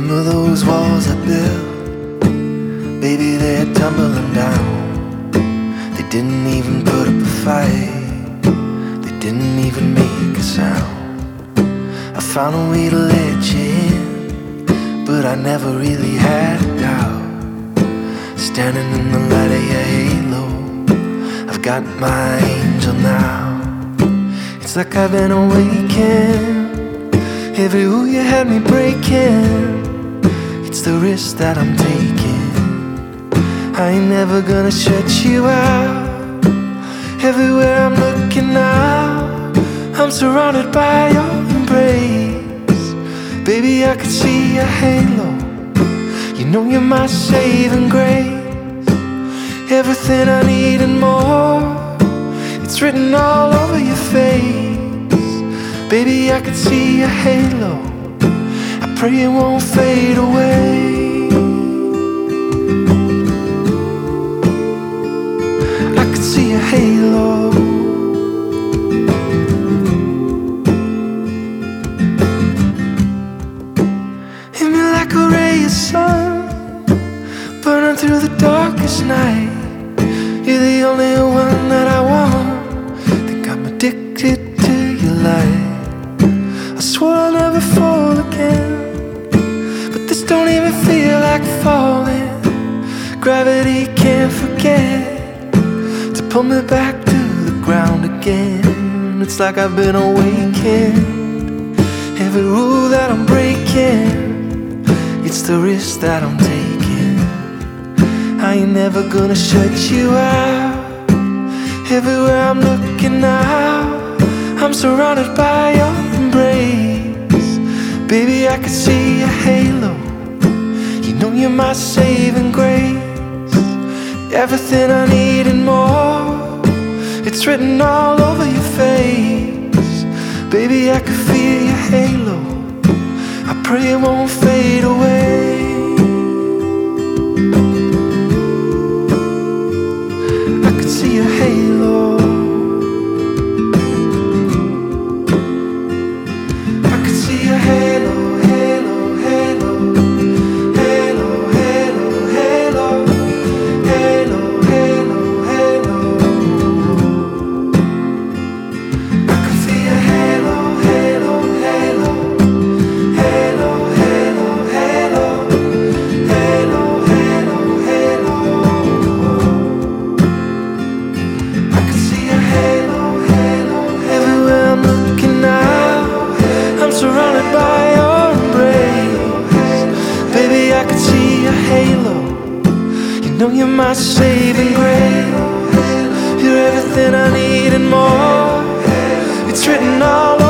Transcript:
Remember those walls I built? Baby, they're tumbling down. They didn't even put up a fight. They didn't even make a sound. I found a way to let you in, but I never really had a doubt. Standing in the light of your halo, I've got my angel now. It's like I've been awakened. Every ooh you had me breaking. It's the risk that I'm taking. I ain't never gonna shut you out. Everywhere I'm looking now, I'm surrounded by your embrace. Baby, I could see your halo. You know you're my saving grace. Everything I need and more, it's written all over your face. Baby, I could see your halo. I pray it won't fade away. I could see your halo. Hit me like a ray of sun, burning through the darkest night. You're the only one that I want. Think I'm addicted to your light. I swore I'll never fall again, but this don't even feel like falling. Gravity can't forget to pull me back to the ground again. It's like I've been awakened. Every rule that I'm breaking, it's the risk that I'm taking. I ain't never gonna shut you out. Everywhere I'm looking now, I'm surrounded by your embrace. Baby, I can see your halo. You know you're my saving grace. Everything I need and more, it's written all over your face. Baby, I can feel your halo. I pray it won't fade away. I can see your halo. Surrounded by your embrace. Baby, I can see your halo. You know you're my saving grace. You're everything I need and more. It's written all